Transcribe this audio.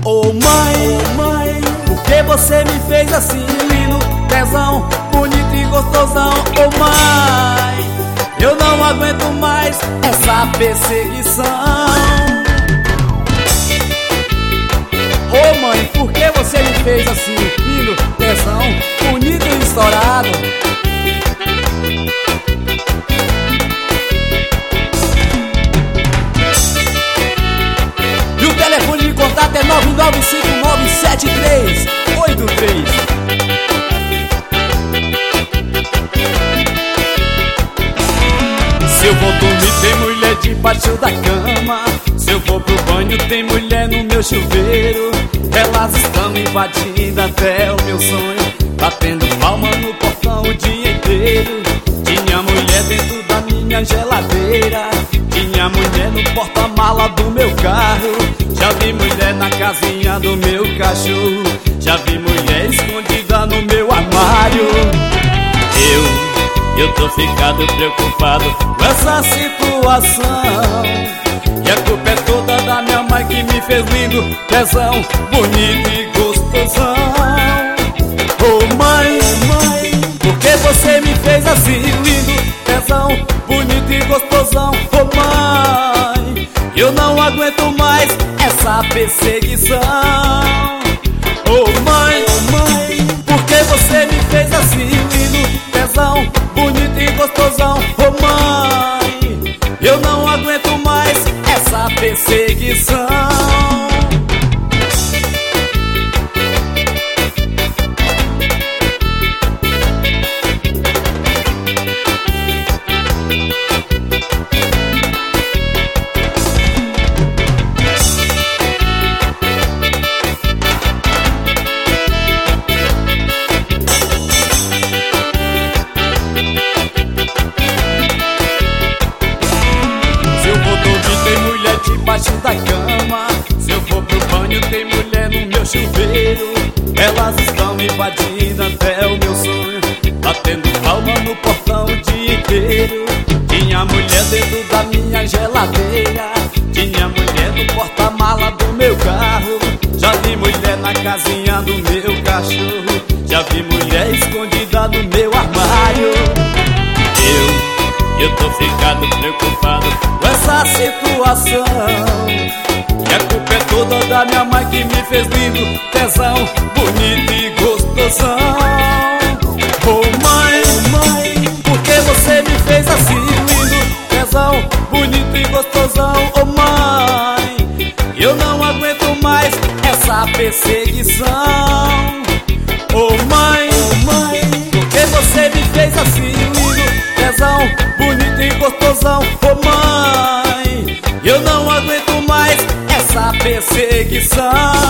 Ô mãe, por que você me fez assim, lindo, tesão, bonito e gostosão? Ô mãe, eu não aguento mais essa perseguição. Ô mãe, por que você me fez assim, lindo, tesão, bonito e estourado? E o telefone de contato é 995973883. Se eu vou dormir tem mulher debaixo da cama, se eu vou pro banho tem mulher no meu chuveiro. Elas estão invadindo até o meu sonho, batendo palma no portão o dia inteiro. Tinha mulher dentro da minha geladeira, tinha mulher no porta-mala do meu carro. Já vi mulher na casinha do meu cachorro, já vi mulher escondida no meu armário. Eu tô ficado preocupado com essa situação, e a culpa é toda da minha mãe que me fez lindo, tesão, bonito e gostosão. Ô mãe, por que você me fez assim, lindo, tesão, bonito e gostosão? Ô mãe, eu não aguento mais essa perseguição. Ô mãe, por que você me fez assim, lindo, tesão, bonito e gostosão? Ô mãe, eu não aguento mais essa perseguição. Debaixo da cama, se eu for pro banho tem mulher no meu chuveiro. Elas estão invadindo até o meu sonho, batendo palma no portão o dia inteiro. Tinha mulher dentro da minha geladeira, tinha mulher no porta-mala do meu carro. Já vi mulher na casinha do meu cachorro, já vi mulher escondida no meu armário. Eu tô ficado preocupado com essa situação, e a culpa é toda da minha mãe que me fez lindo, tesão, bonito e gostosão. Ô mãe, por que você me fez assim, lindo, tesão, bonito e gostosão? Ô mãe, eu não aguento mais essa perseguição. Ô mãe, por que você me fez assim, lindo, tesão, bonito e gostosão? Ô mãe, eu não aguento mais essa perseguição.